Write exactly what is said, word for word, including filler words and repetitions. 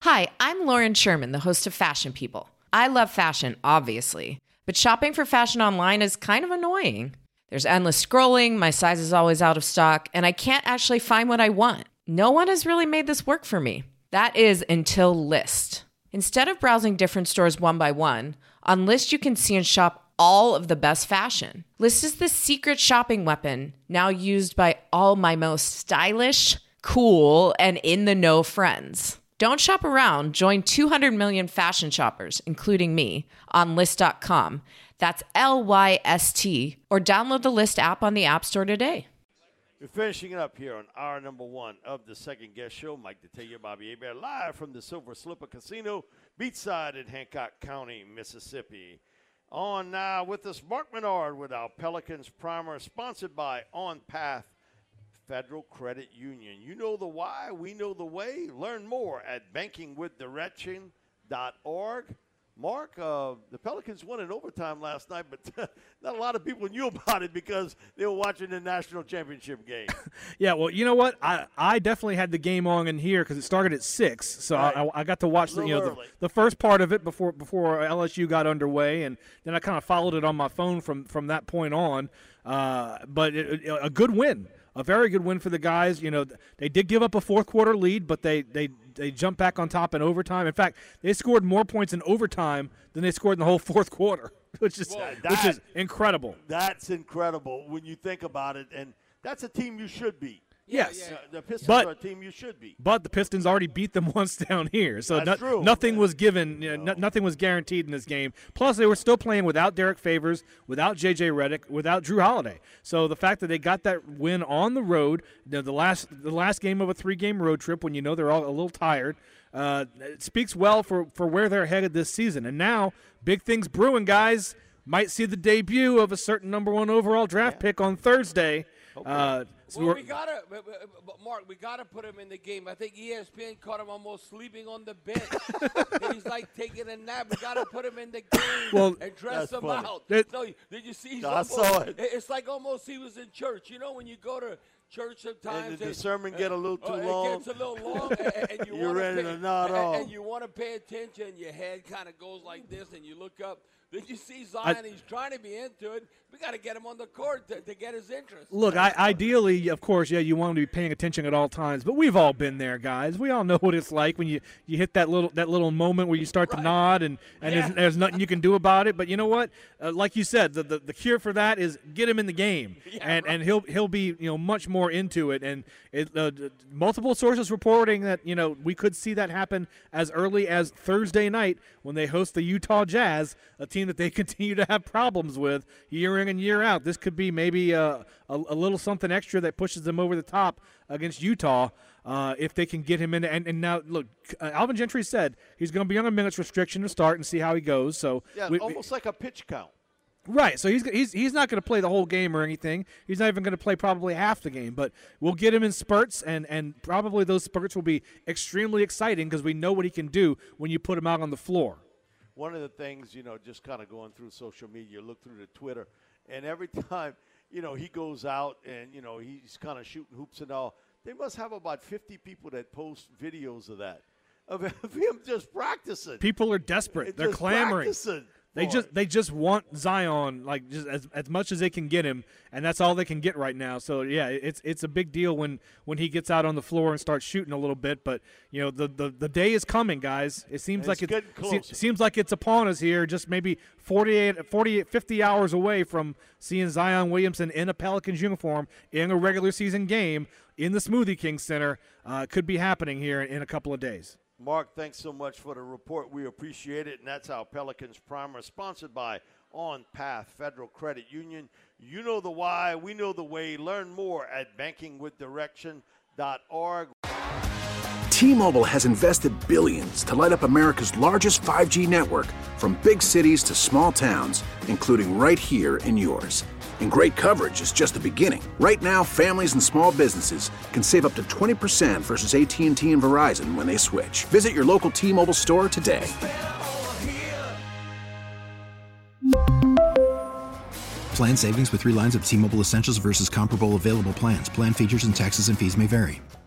Hi, I'm Lauren Sherman, the host of Fashion People. I love fashion, obviously, but shopping for fashion online is kind of annoying. There's endless scrolling, my size is always out of stock, and I can't actually find what I want. No one has really made this work for me. That is until Lyst. Instead of browsing different stores one by one, on Lyst you can see and shop all of the best fashion. Lyst is the secret shopping weapon, now used by all my most stylish, cool, and in-the-know friends. Don't shop around. Join two hundred million fashion shoppers, including me, on Lyst dot com. That's L Y S T. Or download the Lyst app on the App Store today. We're finishing it up here on hour number one of the second guest show. Mike Detillier, Bobby Hebert, live from the Silver Slipper Casino, beachside in Hancock County, Mississippi. On now with us, Mark Menard with our Pelicans Primer, sponsored by On Path Federal Credit Union. You know the why, we know the way. Learn more at banking with direction dot org. Mark, uh, the Pelicans won in overtime last night, but not a lot of people knew about it because they were watching the national championship game. Yeah, well, you know what? I, I definitely had the game on in here because it started at six, so right. I, I got to watch the, you know, the, the first part of it before before L S U got underway, and then I kind of followed it on my phone from, from that point on. Uh, but it, it, a good win. A very good win for the guys. You know, they did give up a fourth quarter lead, but they they they jumped back on top in overtime. In fact, they scored more points in overtime than they scored in the whole fourth quarter, which is well, that, which is incredible. That's incredible when you think about it, and that's a team you should beat. Yes, yeah. The Pistons but, are a team you should beat. But the Pistons already beat them once down here, so That's no, true. nothing was given. You know, no. Nothing was guaranteed in this game. Plus, they were still playing without Derek Favors, without J J Redick, without Drew Holiday. So the fact that they got that win on the road, you know, the last the last game of a three-game road trip, when you know they're all a little tired, uh, it speaks well for, for where they're headed this season. And now, big things brewing, guys. Might see the debut of a certain number one overall draft yeah. pick on Thursday. Okay. Uh, so well, we gotta, but, but Mark, we gotta put him in the game. I think E S P N caught him almost sleeping on the bench. He's like taking a nap. We gotta put him in the game well, and dress him funny. out. That, so, did you see? He's I almost, saw it. It's like almost he was in church. You know when you go to church sometimes, and the and, sermon get a little too uh, long. It gets a little long, and, and you You're ready pay, to nod and, off. and you want to pay attention. Your head kind of goes like this, and you look up. Did you see Zion? I, He's trying to be into it. We got to get him on the court to, to get his interest. Look, I, ideally, of course, yeah, you want him to be paying attention at all times. But we've all been there, guys. We all know what it's like when you, you hit that little that little moment where you start right. to nod, and, and yeah. there's, there's nothing you can do about it. But you know what? Uh, like you said, the, the the cure for that is get him in the game, yeah, and right. and he'll he'll be you know much more into it. And it, uh, multiple sources reporting that you know we could see that happen as early as Thursday night when they host the Utah Jazz, a team that they continue to have problems with year in and year out. This could be maybe a, a, a little something extra that pushes them over the top against Utah uh, if they can get him in. And, and now, look, uh, Alvin Gentry said he's going to be on a minutes restriction to start and see how he goes. So yeah, we, almost we, like a pitch count. Right, so he's he's he's not going to play the whole game or anything. He's not even going to play probably half the game, but we'll get him in spurts, and, and probably those spurts will be extremely exciting because we know what he can do when you put him out on the floor. One of the things, you know, just kind of going through social media, look through the Twitter, and every time, you know, he goes out and, you know, he's kind of shooting hoops and all, they must have about fifty people that post videos of that, of him just practicing. People are desperate. They're just clamoring. Practicing. They just they just want Zion like just as as much as they can get him, and that's all they can get right now. So yeah, it's it's a big deal when, when he gets out on the floor and starts shooting a little bit. But you know the, the, the day is coming, guys. It seems it's like it's getting se- seems like it's upon us here. Just maybe forty-eight, forty-eight, fifty hours away from seeing Zion Williamson in a Pelicans uniform in a regular season game in the Smoothie King Center. Uh, could be happening here in, in a couple of days. Mark, thanks so much for the report. We appreciate it, and that's our Pelicans Primer, sponsored by On Path Federal Credit Union. You know the why, we know the way. Learn more at banking with direction dot org. T-Mobile has invested billions to light up America's largest five G network, from big cities to small towns, including right here in yours. And great coverage is just the beginning. Right now, families and small businesses can save up to twenty percent versus A T and T and Verizon when they switch. Visit your local T-Mobile store today. Plan savings with three lines of T-Mobile Essentials versus comparable available plans. Plan features and taxes and fees may vary.